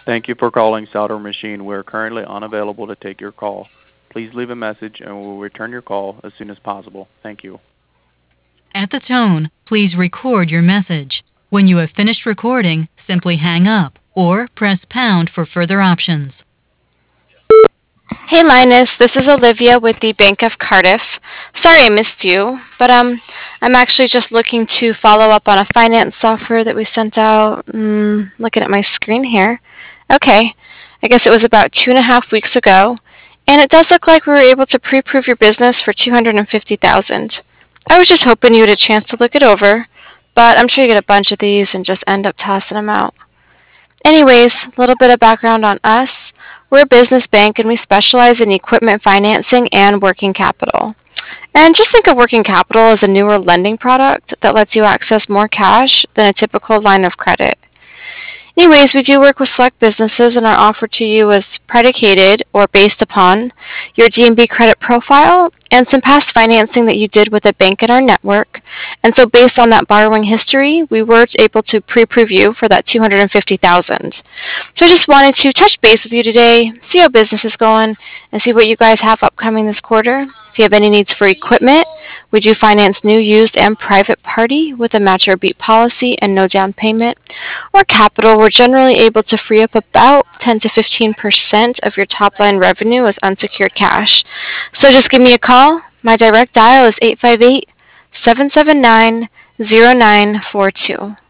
Thank you for calling Soldering Machine. We're currently unavailable to take your call. Please leave a message and we will return your call as soon as possible. Thank you. At the tone, please record your message. When you have finished recording, simply hang up or press pound for further options. Hey Linus, this is Olivia with the Bank of Cardiff. Sorry I missed you, but I'm actually just looking to follow up on a finance software that we sent out. Looking at my screen here. Okay, I guess it was about 2.5 weeks ago, and it does look like we were able to pre-approve your business for 250,000. I was just hoping you had a chance to look it over, but I'm sure you get a bunch of these and just end up tossing them out. Anyways, a little bit of background on us. We're a business bank and we specialize in equipment financing and working capital. And just think of working capital as a newer lending product that lets you access more cash than a typical line of credit. Anyways, we do work with select businesses, and our offer to you is predicated or based upon your DNB credit profile and some past financing that you did with a bank in our network. And so based on that borrowing history, we were able to pre-approve you for that 250,000. So I just wanted to touch base with you today, see how business is going, and see what you guys have upcoming this quarter. If you have any needs for equipment, we do finance new, used, and private party with a match or beat policy and no down payment. Or capital, we're generally able to free up about 10 to 15% of your top line revenue as unsecured cash. So just give me a call. My direct dial is 858 779 0942.